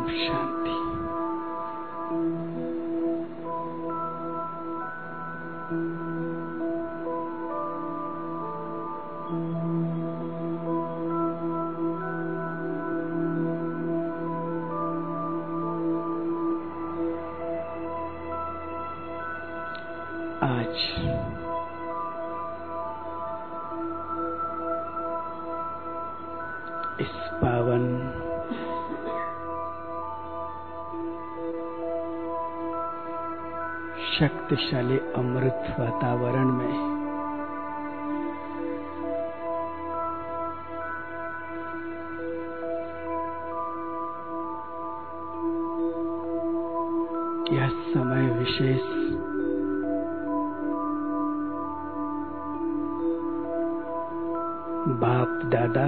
शांति। आज इस पावन शक्तिशाली अमृत वातावरण में यह समय विशेष बाप दादा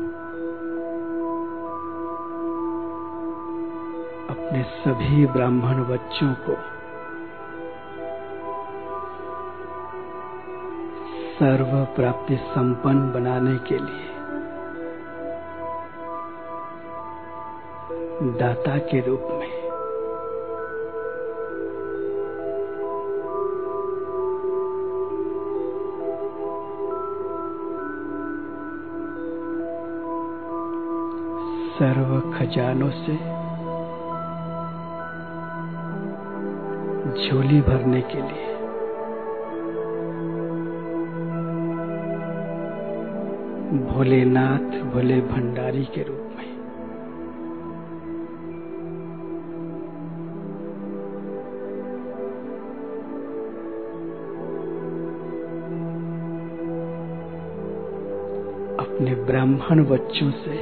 अपने सभी ब्राह्मण बच्चों को सर्व प्राप्ति संपन्न बनाने के लिए दाता के रूप में सर्व खजानों से झोली भरने के लिए भोलेनाथ भोले भंडारी के रूप में अपने ब्राह्मण बच्चों से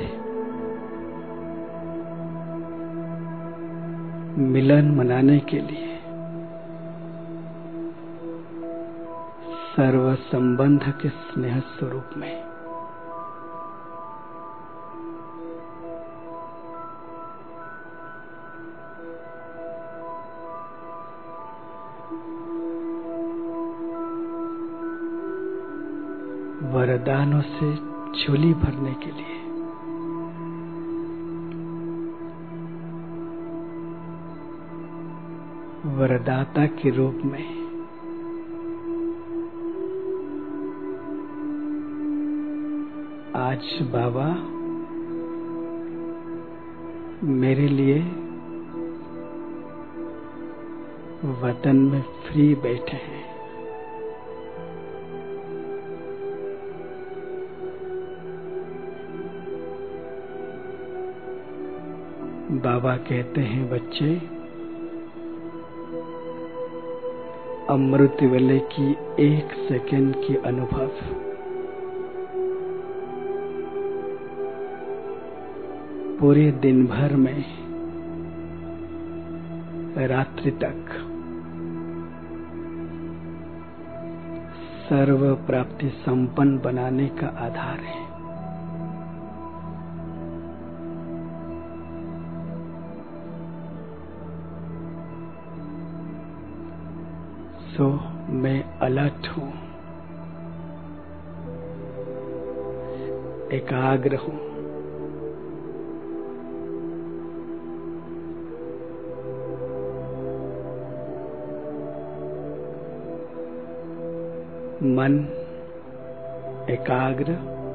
मिलन मनाने के लिए सर्व संबंध के स्नेह स्वरूप में वरदानों से झोली भरने के लिए वरदाता के रूप में आज बाबा मेरे लिए वतन में फ्री बैठे हैं। बाबा कहते हैं बच्चे अमृत वेले की 1 सेकंड की अनुभव पूरे दिन भर में रात्रि तक सर्व प्राप्ति संपन्न बनाने का आधार है। सो मैं अलर्ट हूं, एकाग्र हूं। मन एकाग्र,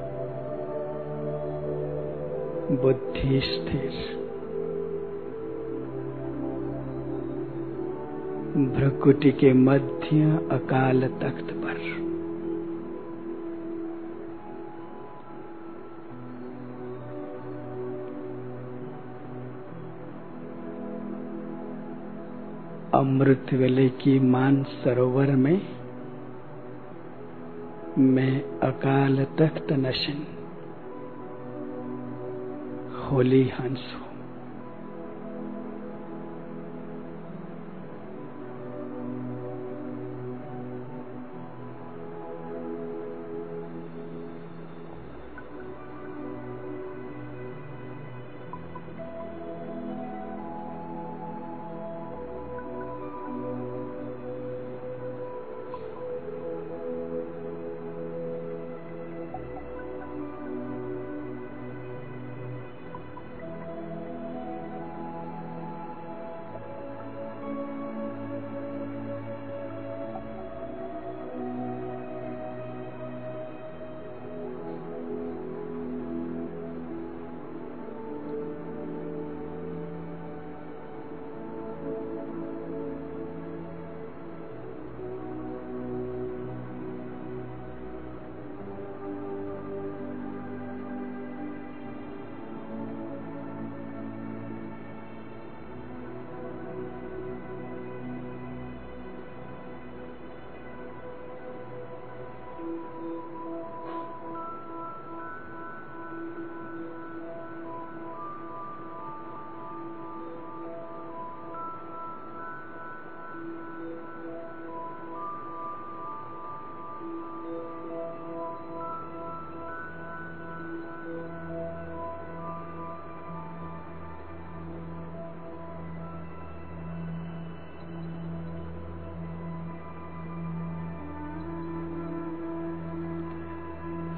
बुद्धि स्थिर, भ्रुकुटी के मध्य अकाल तख्त पर अमृत वेले की मान सरोवर में मैं अकाल तख्त नशीन होली हंस हूं।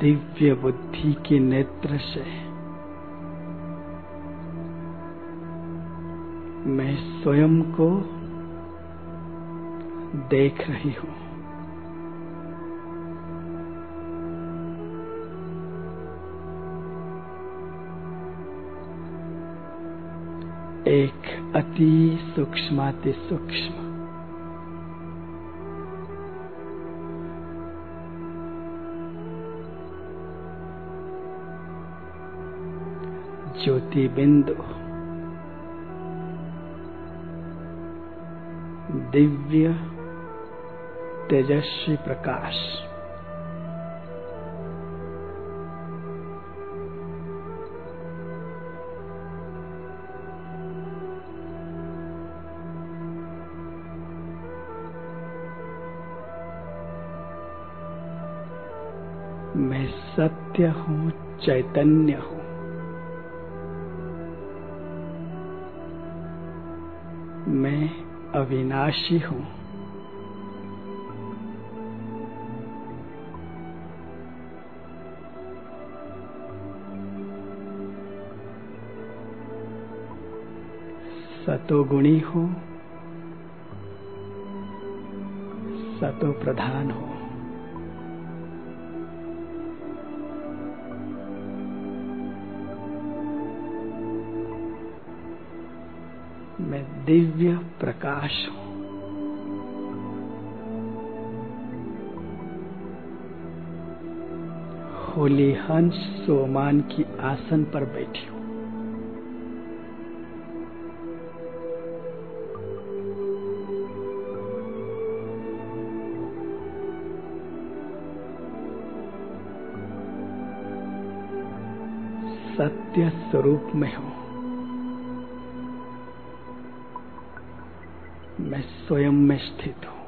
दिव्य बुद्धि के नेत्र से मैं स्वयं को देख रही हूं। एक अति सूक्ष्माति सूक्ष्म ज्योति बिंदु दिव्य तेजस्वी प्रकाश मैं सत्य हूं, चैतन्य हूं। मैं अविनाशी हूं। सतोगुणी हूं, सतो प्रधान हूं। मैं दिव्य प्रकाश हूं। होली हंस सोमान की आसन पर बैठी हूं। सत्य स्वरूप में हूं। मैं स्वयं में स्थित हूं।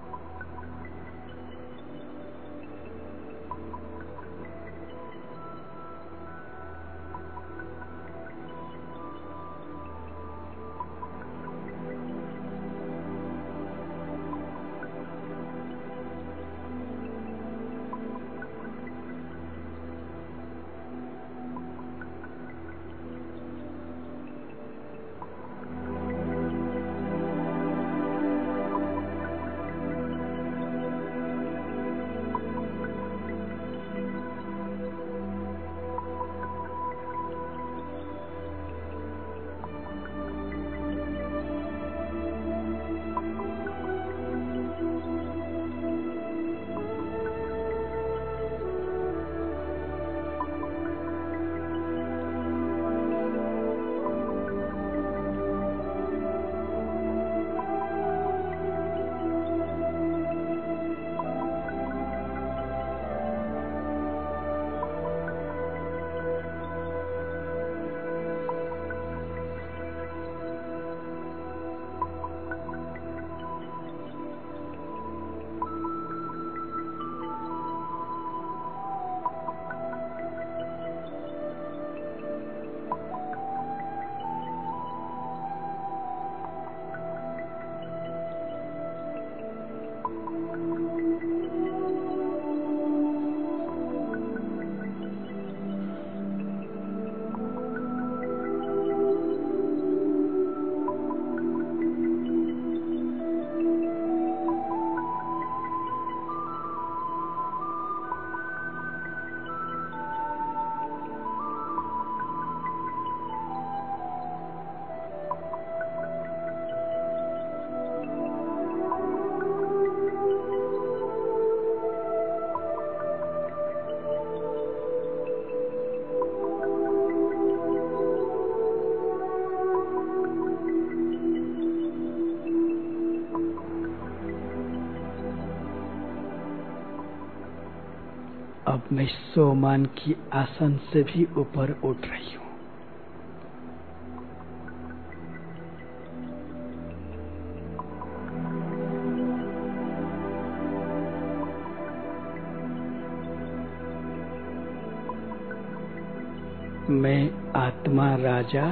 अब मैं सोमान की आसन से भी ऊपर उठ रही हूं। मैं आत्मा राजा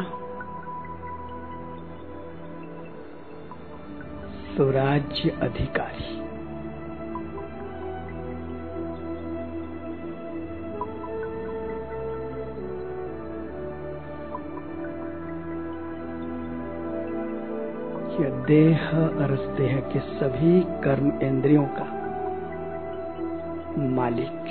स्वराज्य अधिकारी यह देह और इस देह के सभी कर्म इंद्रियों का मालिक।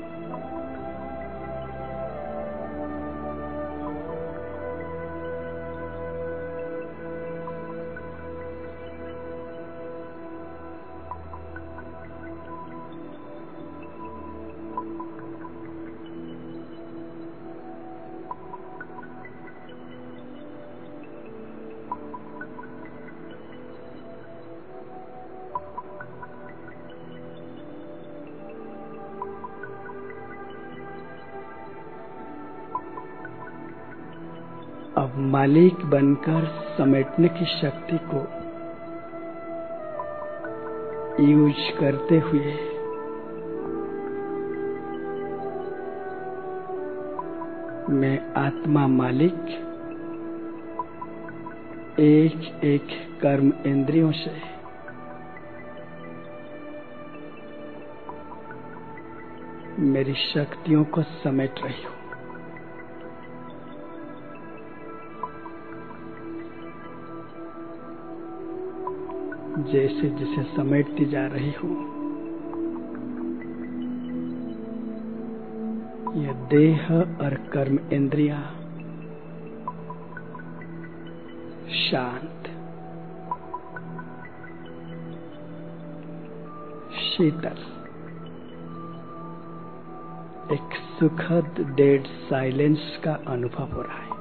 अब मालिक बनकर समेटने की शक्ति को यूज करते हुए मैं आत्मा मालिक एक एक कर्म इंद्रियों से मेरी शक्तियों को समेट रही हूं। जैसे जैसे समेटती जा रही हूं, यह देह और कर्म इंद्रियां शांत, शीतल, एक सुखद डेड साइलेंस का अनुभव हो रहा है।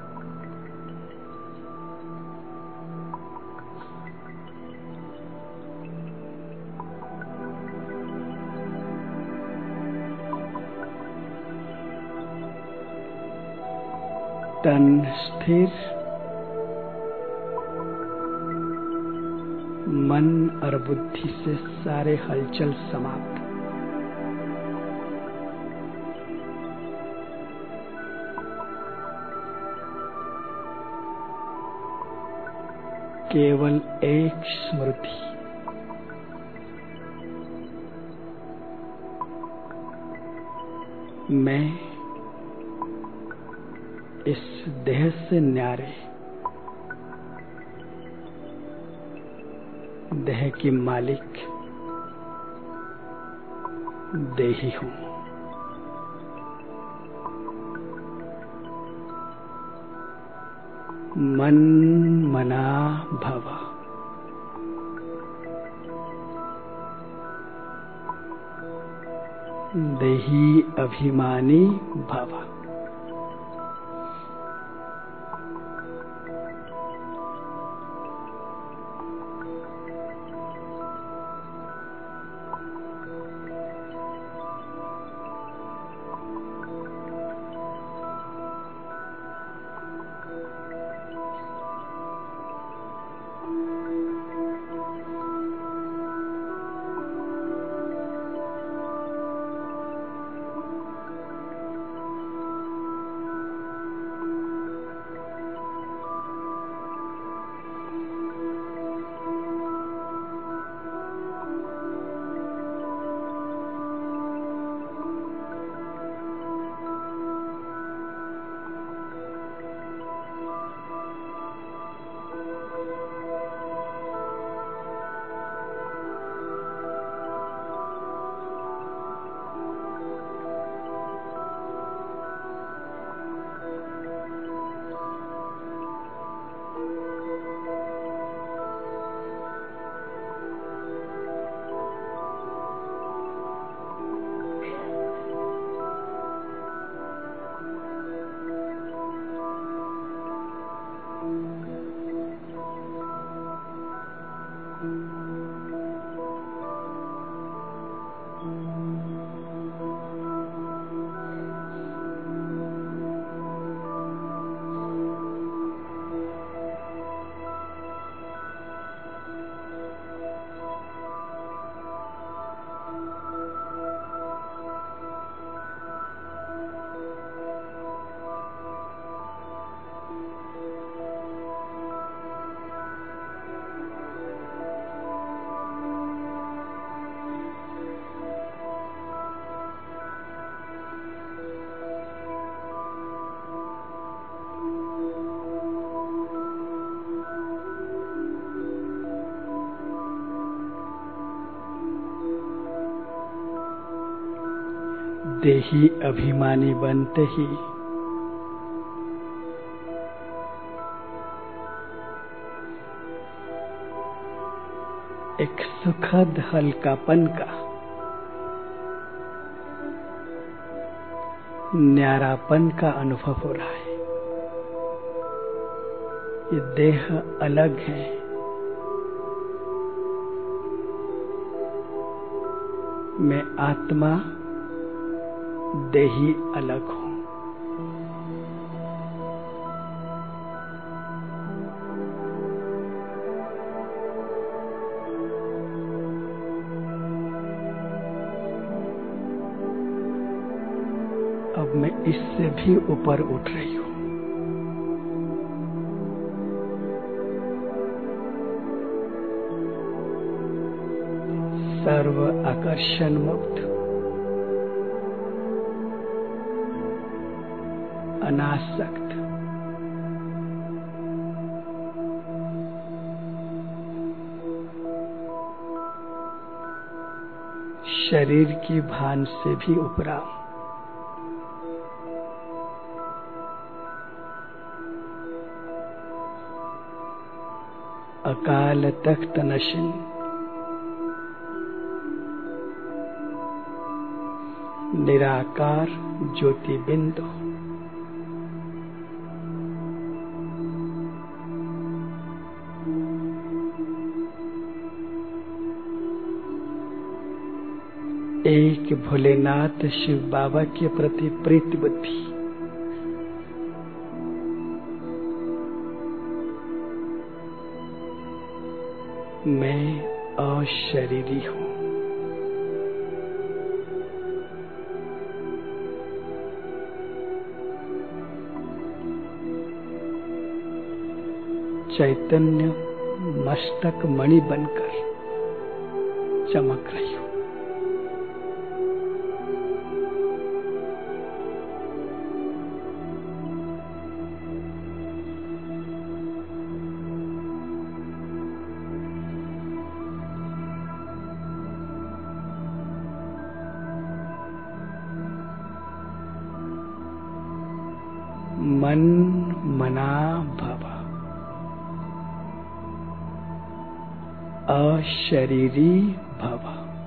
तन स्थिर, मन और बुद्धि से सारे हलचल समाप्त। केवल एक स्मृति, मैं इस देह से न्यारे देह की मालिक देही हूं। मन मना भव, देही अभिमानी भव। देही अभिमानी बनते ही एक सुखद हल्कापन का, न्यारापन का अनुभव हो रहा है। ये देह अलग है, मैं आत्मा देही अलग हूं। अब मैं इससे भी ऊपर उठ रही हूं। सर्व आकर्षण मुक्त, अनासक्त, शरीर की भान से भी उपराम, अकाल तख्त नशीन, निराकार ज्योति बिंदु, एक भोलेनाथ शिव बाबा के प्रति प्रीति बुद्धि, मैं अशरीरी हूं। चैतन्य मस्तक मणि बनकर चमक रही हूं। मन मना भव, अशरीरी भव।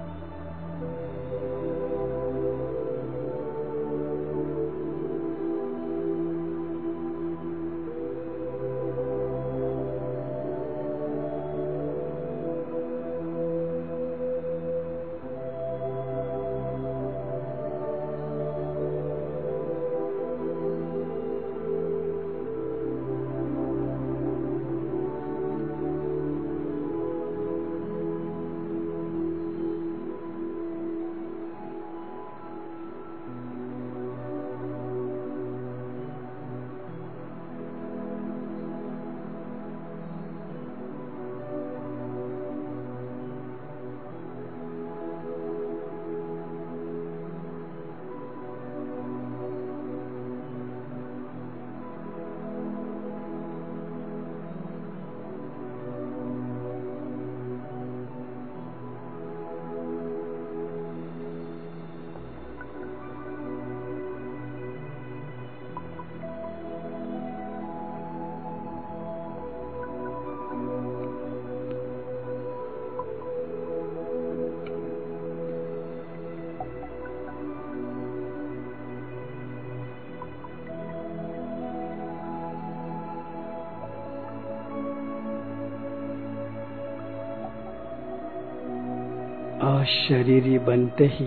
अशरीरी बनते ही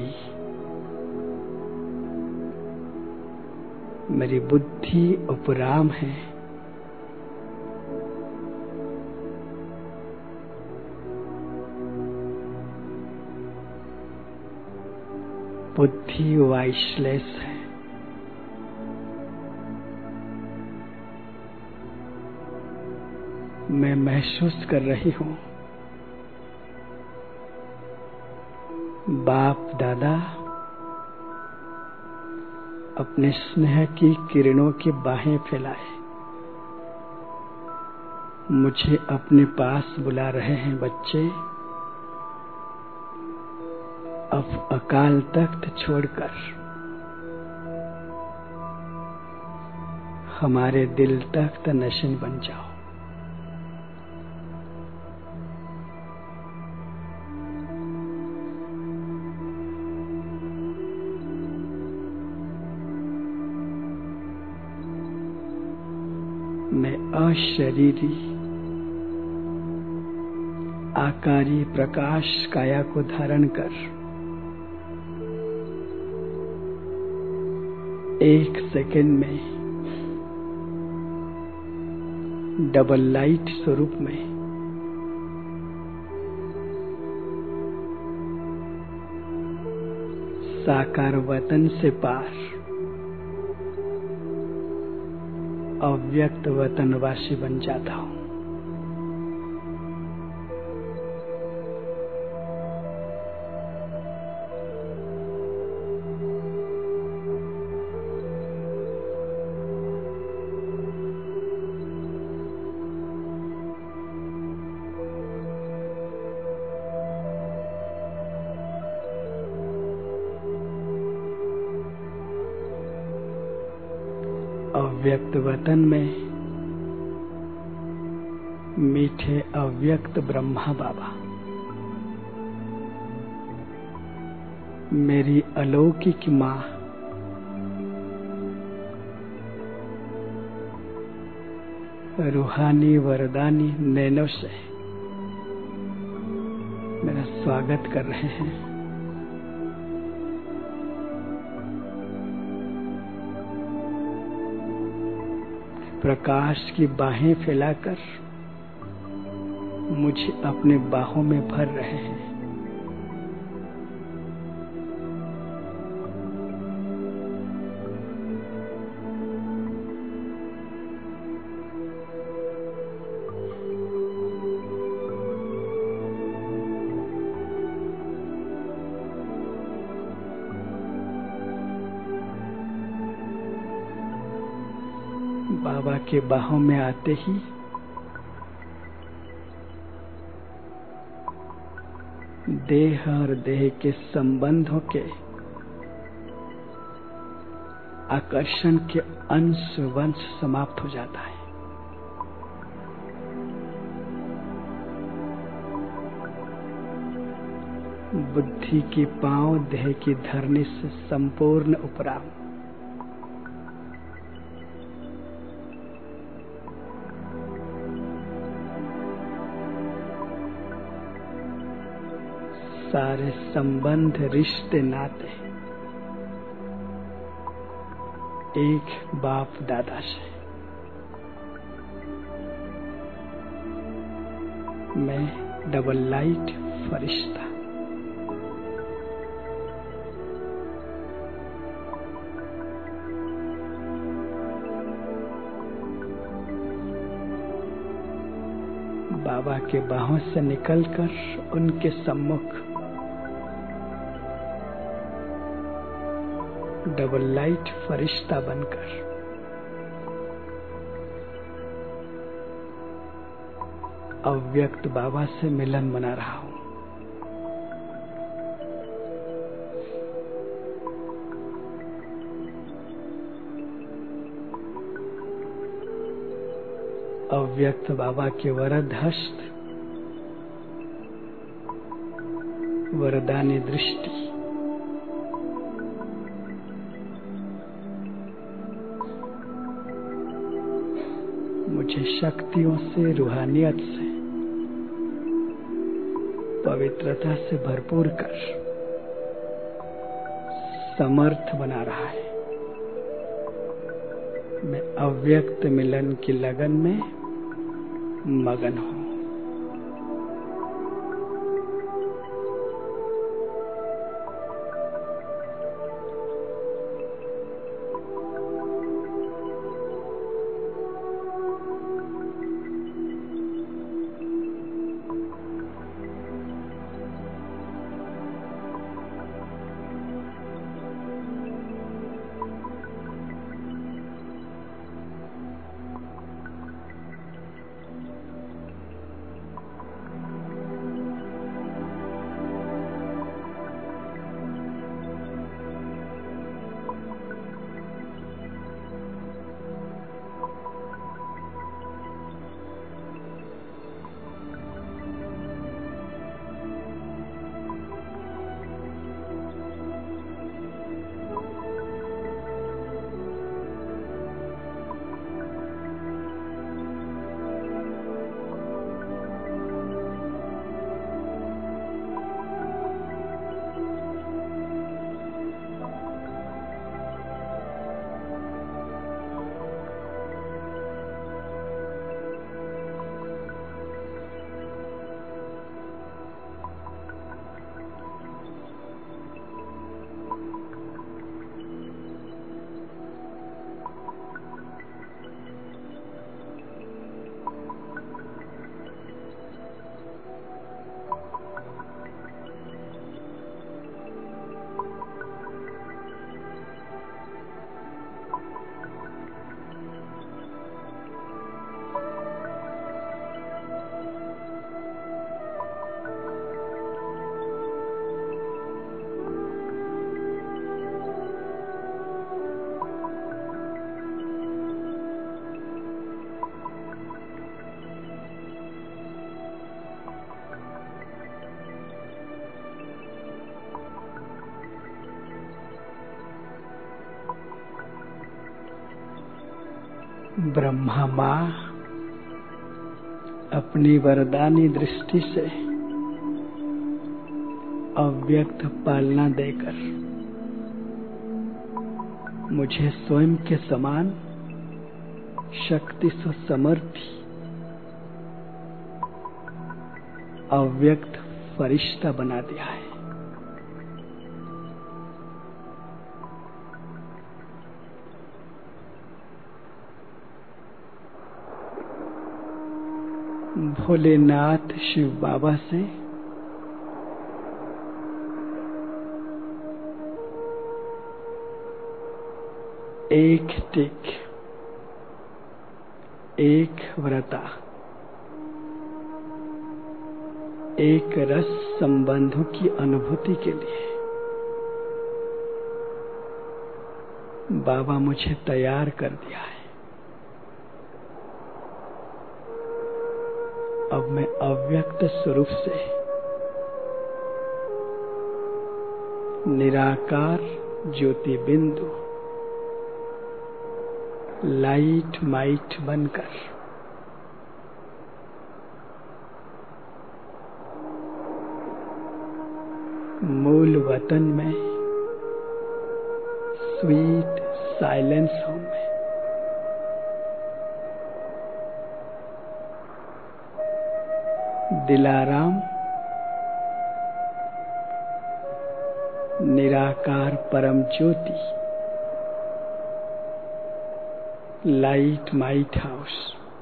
मेरी बुद्धि उपराम है, बुद्धि वाइसलेस है। मैं महसूस कर रही हूं बाप दादा अपने स्नेह की किरणों की बाहें फैलाए मुझे अपने पास बुला रहे हैं। बच्चे, अब अकाल तख्त छोड़कर हमारे दिल तख्त नशीन बन जाओ। मैं अशरीरी आकारी प्रकाश काया को धारण कर एक सेकंड में डबल लाइट स्वरूप में साकार वतन से पार अव्यक्त वतनवासी बन जाता हूं। अव्यक्त वतन में मीठे अव्यक्त ब्रह्मा बाबा मेरी अलौकिक माँ रूहानी वरदानी नैनो से मेरा स्वागत कर रहे हैं। प्रकाश की बाहें फैलाकर मुझे अपने बाहों में भर रहे हैं। बाबा के बाहों में आते ही देह और देह के संबंधों के आकर्षण के अंश वंश समाप्त हो जाता है। बुद्धि की पांव देह की धरनी से संपूर्ण उपराम सारे संबंध रिश्ते नाते एक बाप दादा से मैं डबल लाइट फरिश्ता बाबा के बाहों से निकलकर उनके सम्मुख डबल लाइट फरिश्ता बनकर अव्यक्त बाबा से मिलन मना रहा हूं। अव्यक्त बाबा के वरद हस्त वरदानी दृष्टि मुझे शक्तियों से रूहानियत से पवित्रता से भरपूर कर समर्थ बना रहा है। मैं अव्यक्त मिलन की लगन में मगन हूं। ब्रह्मा माँ अपनी वरदानी दृष्टि से अव्यक्त पालना देकर मुझे स्वयं के समान शक्ति से समर्थी अव्यक्त फरिश्ता बना दिया है। भोलेनाथ शिव बाबा से एक टिक, एक व्रता, एक रस संबंधों की अनुभूति के लिए बाबा मुझे तैयार कर दिया है। अब मैं अव्यक्त स्वरूप से निराकार ज्योति बिंदु लाइट माइट बनकर मूल वतन में स्वीट साइलेंस होम में दिलाराम निराकार परम ज्योति light might house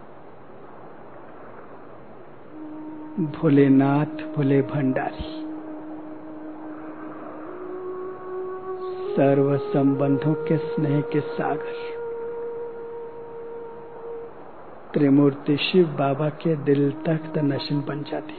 Bholenath Bhole Bhandari सर्व संबंधों के स्नेह के सागर त्रिमूर्ति शिव बाबा के दिल तक नशन बन जाती हूँ।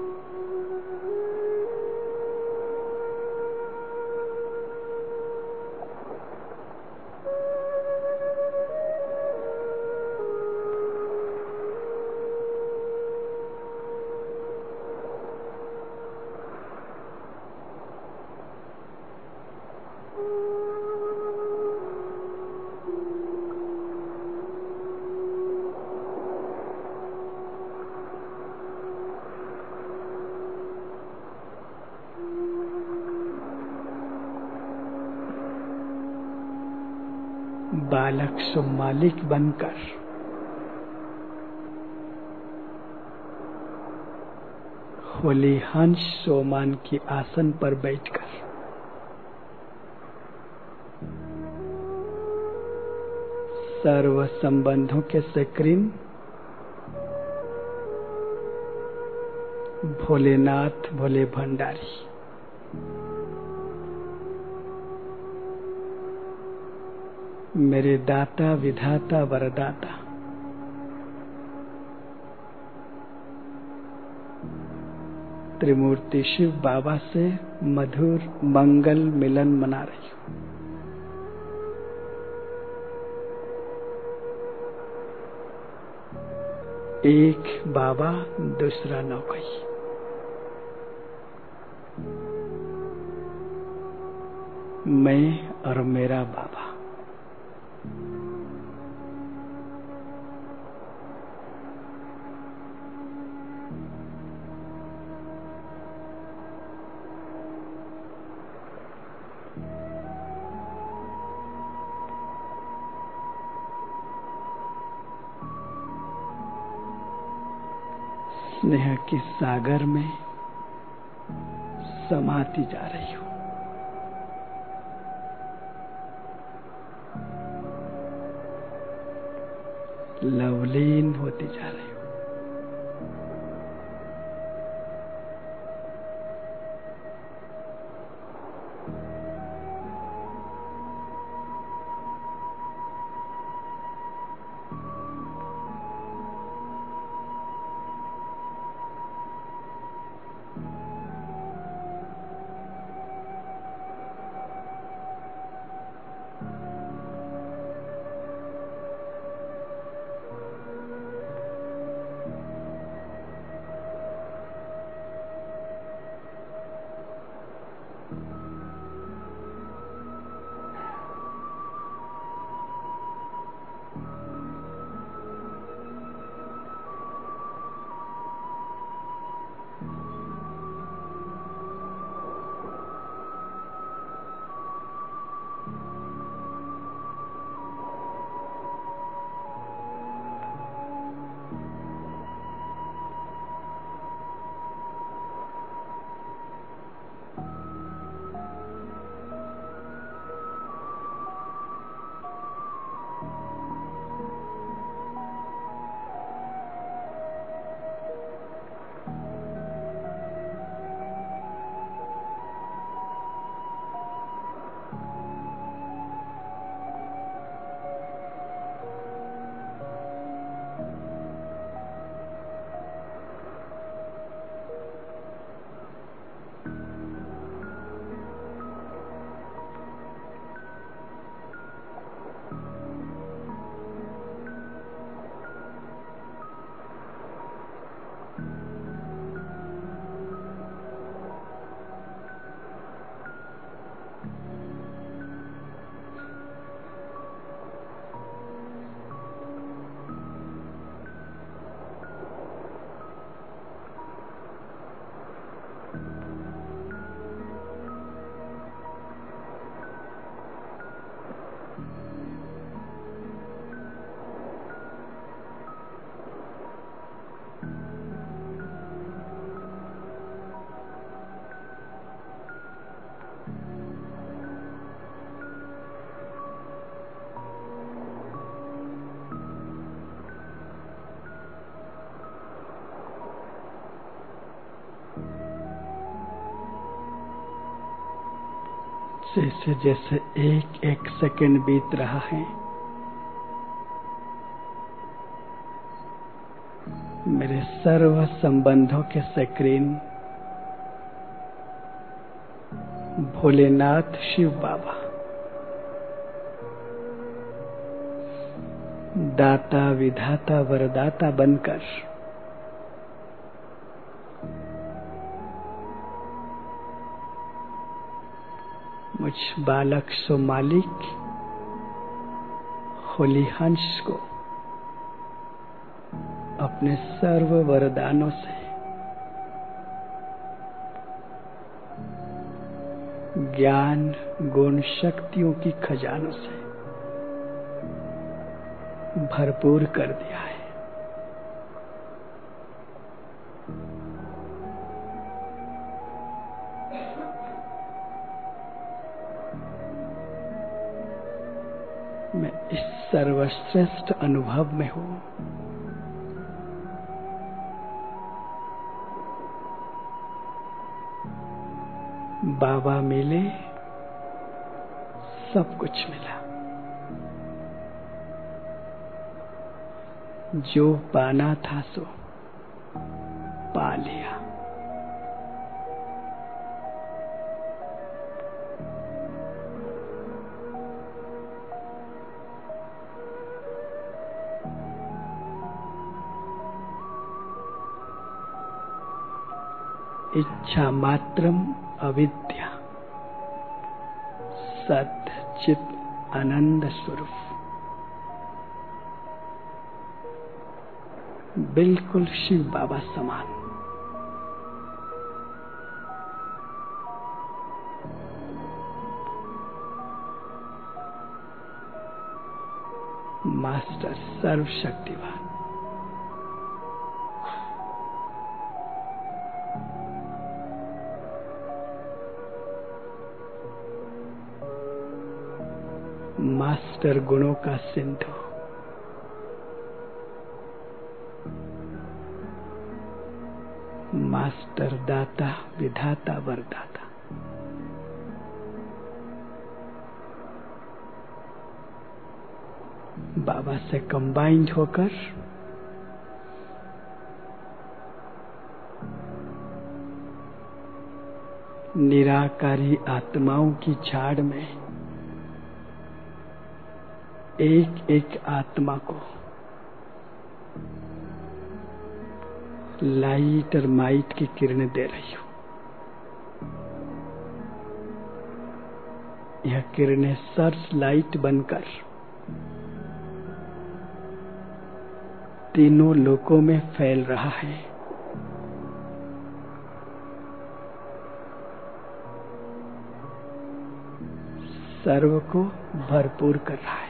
बालक सो मालिक बनकर होली हंस सोमान की आसन पर बैठकर सर्व संबंधों के सक्रीन भोलेनाथ भोले भंडारी मेरे दाता विधाता वरदाता त्रिमूर्ति शिव बाबा से मधुर मंगल मिलन मना रही हूँ। एक बाबा दूसरा नौकरी मैं और मेरा बाबा स्नेह के सागर में समाती जा रही हूँ। लवलीन होती जा रही हूँ। जैसे जैसे एक एक सेकंड बीत रहा है, मेरे सर्व संबंधों के स्क्रीन भोलेनाथ शिव बाबा दाता विधाता वरदाता बनकर मुझ बालक सो मालिक होली हंस को अपने सर्व वरदानों से ज्ञान गुण शक्तियों की खजानों से भरपूर कर दिया है। मैं इस सर्वश्रेष्ठ अनुभव में हूं। बाबा मिले, सब कुछ मिला। जो पाना था सो पा लिया। इच्छा मात्रम अविद्या सत चित आनंद स्वरूप, बिल्कुल शिव बाबा समान। मास्टर सर्वशक्तिवान, मास्टर गुणों का सिंधु, मास्टर दाता विधाता वरदाता, बाबा से कंबाइंड होकर निराकारी आत्माओं की झाड़ में एक एक आत्मा को लाइट और माइट की किरणें दे रही हूं। यह किरणें सर्च लाइट बनकर तीनों लोकों में फैल रहा है। सर्व को भरपूर कर रहा है।